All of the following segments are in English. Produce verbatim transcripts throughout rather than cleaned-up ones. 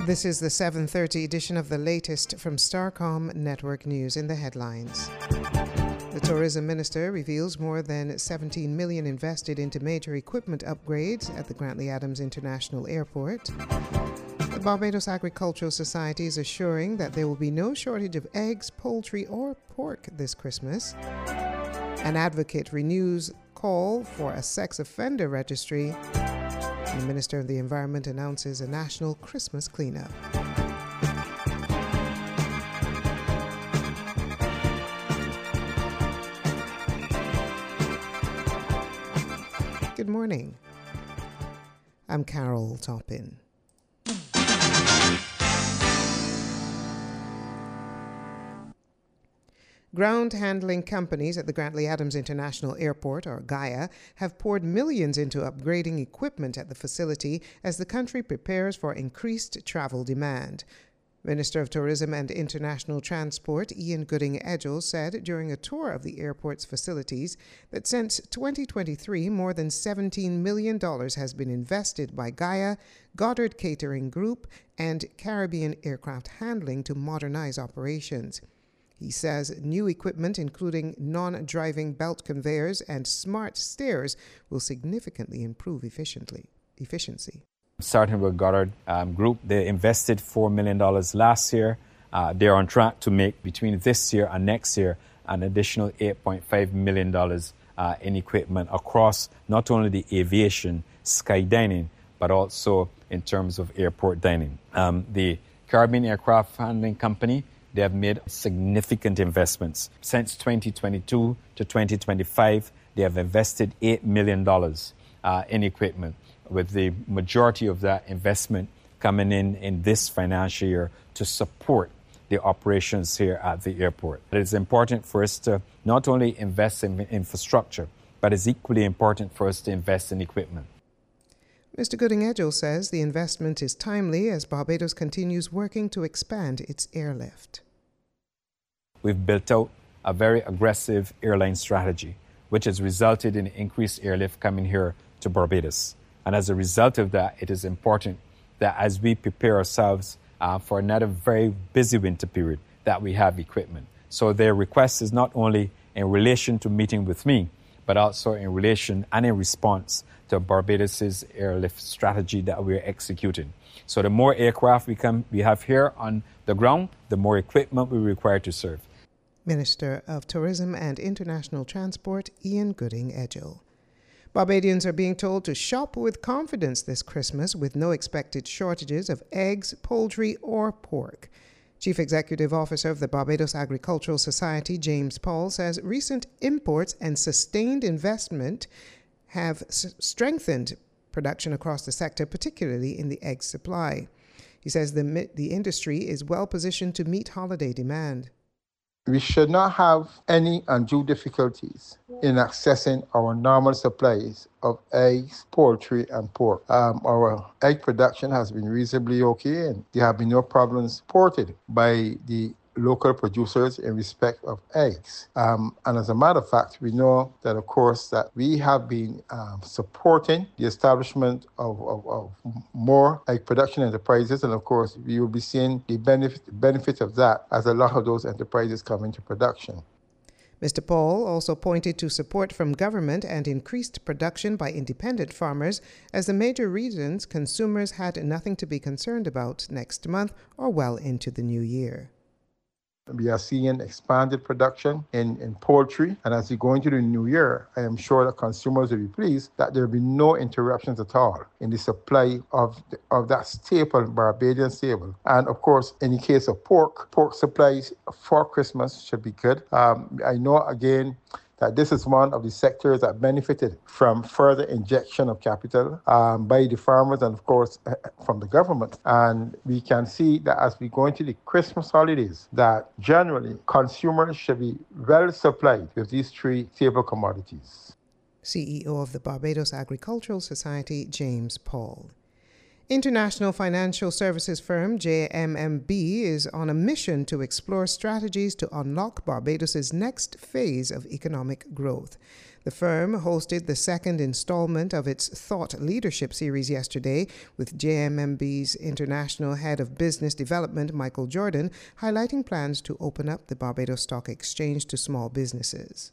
This is the seven thirty edition of the latest from Starcom Network News in the headlines. The tourism minister reveals more than seventeen million dollars invested into major equipment upgrades at the Grantley Adams International Airport. The Barbados Agricultural Society is assuring that there will be no shortage of eggs, poultry, or pork this Christmas. An advocate renews call for a sex offender registry. The Minister of the Environment announces a national Christmas cleanup. Good morning. I'm Carol Toppin. Ground handling companies at the Grantley Adams International Airport, or GAIA, have poured millions into upgrading equipment at the facility as the country prepares for increased travel demand. Minister of Tourism and International Transport Ian Gooding-Edgell said during a tour of the airport's facilities that since twenty twenty-three, more than seventeen million dollars has been invested by GAIA, Goddard Catering Group, and Caribbean Aircraft Handling to modernize operations. He says new equipment, including non-driving belt conveyors and smart stairs, will significantly improve efficiently, efficiency. Starting with Goddard um, Group, they invested four million dollars last year. Uh, they're on track to make between this year and next year an additional eight point five million dollars uh, in equipment across not only the aviation, sky dining, but also in terms of airport dining. Um, the Caribbean Aircraft Handling Company, they have made significant investments. Since twenty twenty-two to twenty twenty-five, they have invested eight million dollars uh, in equipment, with the majority of that investment coming in in this financial year to support the operations here at the airport. It is important for us to not only invest in infrastructure, but it's equally important for us to invest in equipment. Mister Gooding-Edgell says the investment is timely as Barbados continues working to expand its airlift. We've built out a very aggressive airline strategy, which has resulted in increased airlift coming here to Barbados. And as a result of that, it is important that as we prepare ourselves uh, for another very busy winter period, that we have equipment. So their request is not only in relation to meeting with me, but also in relation and in response to Barbados's airlift strategy that we're executing. So the more aircraft we, can, we have here on the ground, the more equipment we require to serve. Minister of Tourism and International Transport Ian Gooding-Edgell. Barbadians are being told to shop with confidence this Christmas with no expected shortages of eggs, poultry, or pork. Chief Executive Officer of the Barbados Agricultural Society, James Paul, says recent imports and sustained investment have s- strengthened production across the sector, particularly in the egg supply. He says the, the industry is well positioned to meet holiday demand. We should not have any undue difficulties in accessing our normal supplies of eggs, poultry, and pork. Um, our egg production has been reasonably okay, and there have been no problems reported by the local producers in respect of eggs. Um, and as a matter of fact, we know that, of course, that we have been um, supporting the establishment of, of, of more egg production enterprises. And of course, we will be seeing the benefit, benefit of that as a lot of those enterprises come into production. Mister Paul also pointed to support from government and increased production by independent farmers as the major reasons consumers had nothing to be concerned about next month or well into the new year. We are seeing expanded production in, in poultry, and as we go into the new year, I am sure that consumers will be pleased that there will be no interruptions at all in the supply of the, of that staple, Barbadian staple. And of course, in the case of pork, pork supplies for Christmas should be good. Um, I know, again, that this is one of the sectors that benefited from further injection of capital um, by the farmers and, of course, from the government. And we can see that as we go into the Christmas holidays, that generally consumers should be well supplied with these three staple commodities. C E O of the Barbados Agricultural Society, James Paul. International financial services firm J M M B is on a mission to explore strategies to unlock Barbados's next phase of economic growth. The firm hosted the second installment of its Thought Leadership series yesterday, with J M M B's International Head of Business Development, Michael Jordan, highlighting plans to open up the Barbados Stock Exchange to small businesses.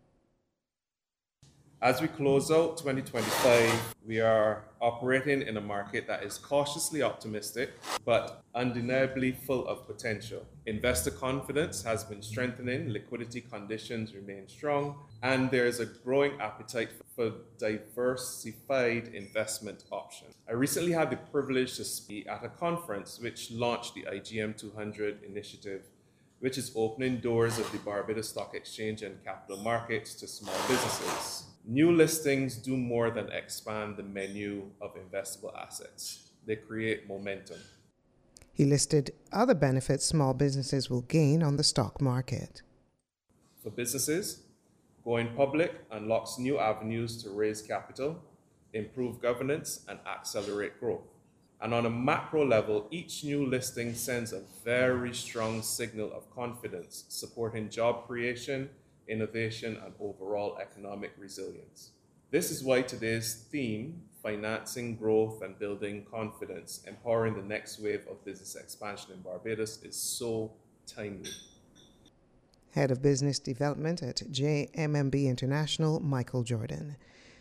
As we close out twenty twenty-five, we are operating in a market that is cautiously optimistic, but undeniably full of potential. Investor confidence has been strengthening, liquidity conditions remain strong, and there is a growing appetite for diversified investment options. I recently had the privilege to speak at a conference which launched the I G M two hundred initiative, which is opening doors of the Barbados Stock Exchange and capital markets to small businesses. New listings do more than expand the menu of investable assets. They create momentum. He listed other benefits small businesses will gain on the stock market. For businesses, going public unlocks new avenues to raise capital, improve governance, and accelerate growth. And on a macro level, each new listing sends a very strong signal of confidence, supporting job creation, innovation, and overall economic resilience. This is why today's theme, financing growth and building confidence, empowering the next wave of business expansion in Barbados, is so timely. Head of Business Development at J M M B International, Michael Jordan.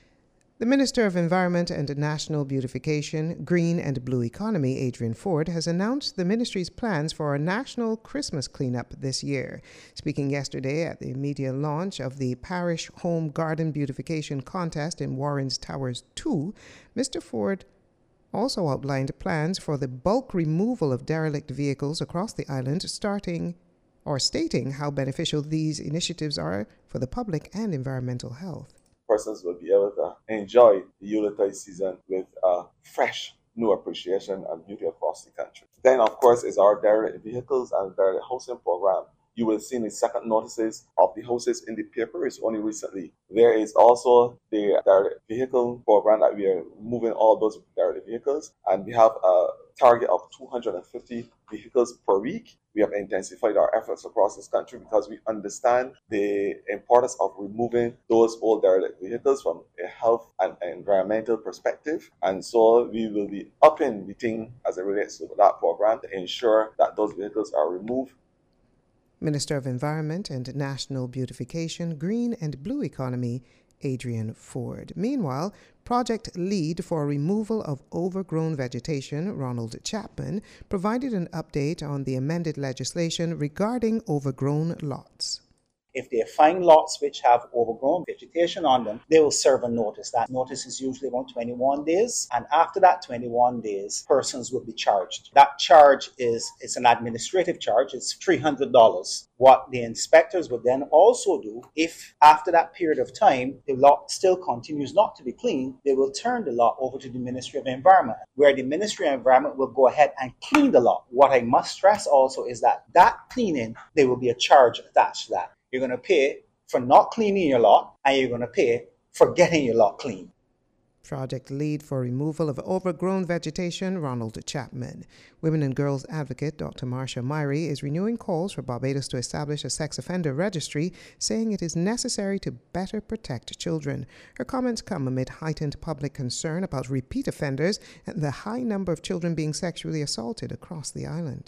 The Minister of Environment and National Beautification, Green and Blue Economy, Adrian Ford, has announced the ministry's plans for a national Christmas cleanup this year. Speaking yesterday at the media launch of the Parish Home Garden Beautification Contest in Warren's Towers two, Mister Ford also outlined plans for the bulk removal of derelict vehicles across the island, starting or stating how beneficial these initiatives are for the public and environmental health. Persons will be able to enjoy the Yuletide season with a fresh, new appreciation and beauty across the country. Then, of course, is our derelict vehicles and derelict housing program. You will see the second notices of the houses in the paper. It's only recently. There is also the derelict vehicle program that we are moving all those derelict vehicles, and we have a target of two hundred fifty vehicles per week. We have intensified our efforts across this country because we understand the importance of removing those old derelict vehicles from a health and environmental perspective. And so we will be upping the thing as it relates to that program to ensure that those vehicles are removed. Minister of Environment and National Beautification, Green and Blue Economy, Adrian Ford. Meanwhile, project lead for removal of overgrown vegetation, Ronald Chapman, provided an update on the amended legislation regarding overgrown lots. If they find lots which have overgrown vegetation on them, they will serve a notice. That notice is usually about twenty-one days. And after that twenty-one days, persons will be charged. That charge is it's an administrative charge. It's three hundred dollars. What the inspectors will then also do, if after that period of time, the lot still continues not to be clean, they will turn the lot over to the Ministry of Environment, where the Ministry of Environment will go ahead and clean the lot. What I must stress also is that that cleaning, there will be a charge attached to that. You're going to pay for not cleaning your lot, and you're going to pay for getting your lot clean. Project lead for removal of overgrown vegetation, Ronald Chapman. Women and Girls Advocate Doctor Marcia Myrie is renewing calls for Barbados to establish a sex offender registry, saying it is necessary to better protect children. Her comments come amid heightened public concern about repeat offenders and the high number of children being sexually assaulted across the island.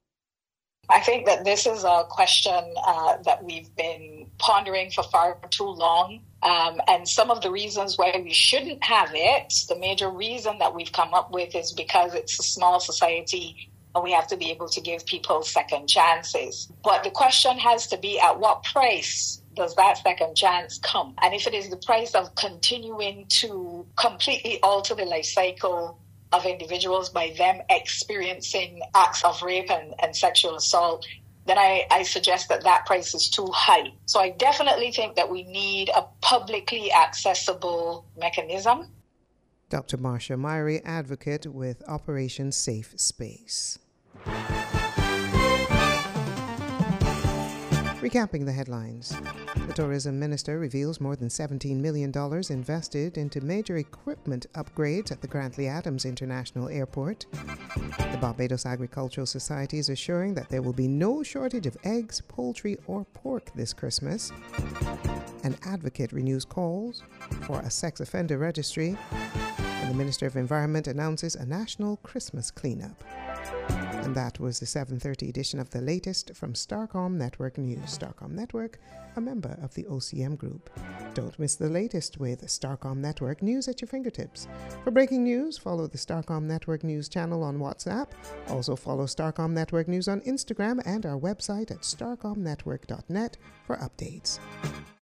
I think that this is a question uh, that we've been pondering for far too long. Um, and some of the reasons why we shouldn't have it, the major reason that we've come up with is because it's a small society and we have to be able to give people second chances. But the question has to be, at what price does that second chance come? And if it is the price of continuing to completely alter the life cycle of individuals by them experiencing acts of rape and, and sexual assault, then I, I suggest that that price is too high. So I definitely think that we need a publicly accessible mechanism. Doctor Marcia Myrie, advocate with Operation Safe Space. Recapping the headlines. The tourism minister reveals more than seventeen million dollars invested into major equipment upgrades at the Grantley Adams International Airport. The Barbados Agricultural Society is assuring that there will be no shortage of eggs, poultry, or pork this Christmas. An advocate renews calls for a sex offender registry. And the Minister of Environment announces a national Christmas cleanup. And that was the seven thirty edition of the latest from Starcom Network News. Starcom Network, a member of the O C M Group. Don't miss the latest with Starcom Network News at your fingertips. For breaking news, follow the Starcom Network News channel on WhatsApp. Also follow Starcom Network News on Instagram and our website at starcom network dot net for updates.